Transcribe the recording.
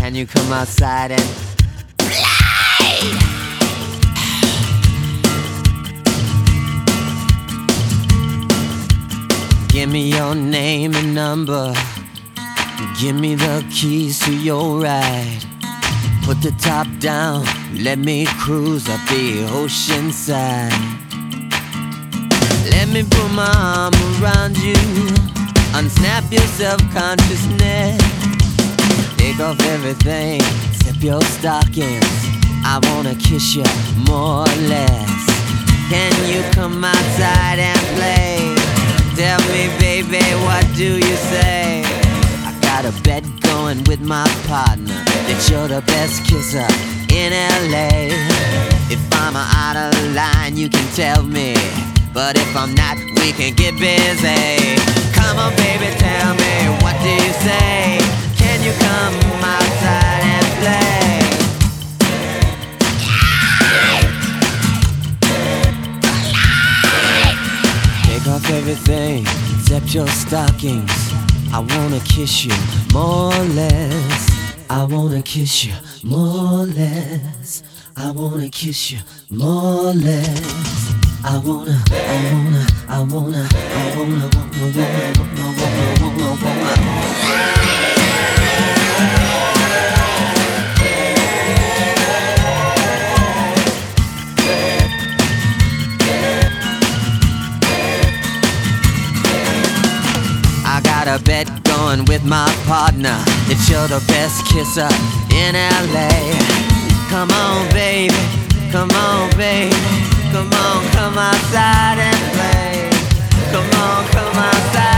Can you come outside and play? Give me your name and number. Give me the keys to your ride. Put the top down, let me cruise up the ocean side. Let me put my arm around you, unsnap your self-consciousness. Take off everything, zip your stockings. I wanna kiss you more or less. Can you come outside and play? Tell me, baby, what do you say? I got a bet going with my partner that you're the best kisser in LA. If I'm out of line, you can tell me, but if I'm not, we can get busy. Come on, baby, tell me, what do you say? Can you come outside and play? Take off everything, except your stockings. I wanna kiss you more or less. I wanna kiss you more or less. I wanna kiss you more or less. I wanna. I got a bet going with my partner that you're the best kisser in LA. Come on, baby, come on, baby. Come on, come outside and play. Come on, come outside.